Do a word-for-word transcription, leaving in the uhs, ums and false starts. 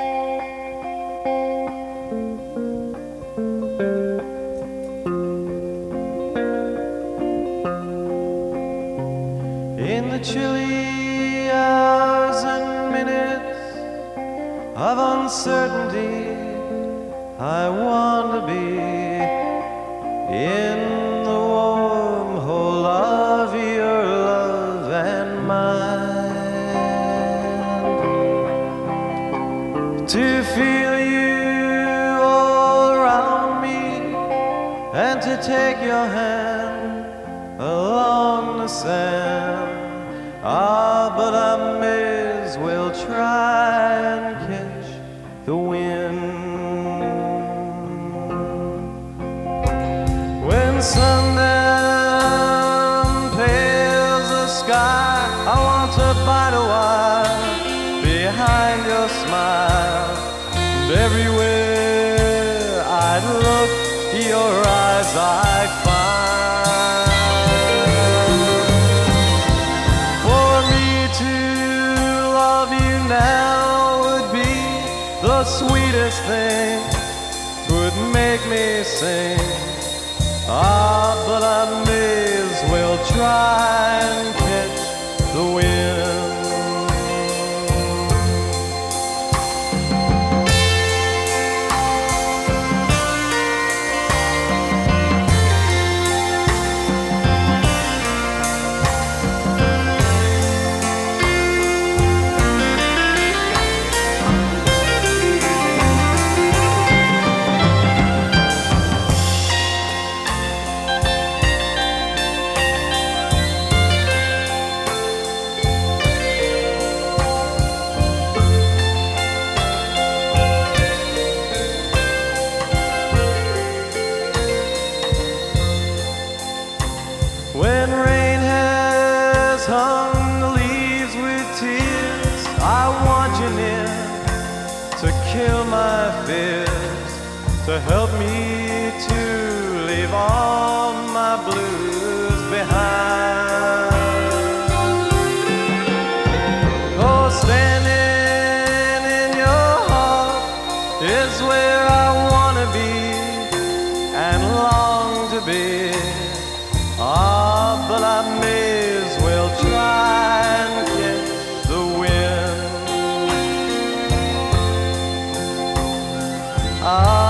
In the chilly hours and minutes of uncertainty, I want to be in the warm hole of your love and mine, to feel you all around me and to take your hand along the sand. Ah, but I may as well try and catch the wind. When sundown pales the sky, I want to bide a while behind your smile. And everywhere I'd look, your eyes I'd find. For me to love you now would be the sweetest thing. 'Twould make me sing. Ah, but I may as well try and catch the wind. When rain has hung the leaves with tears, I want you near to kill my fears, to help me to leave all my blues behind. Oh, standing in your heart is where I want to be and long to be. Ah, but I may as well try and catch the wind. Ah,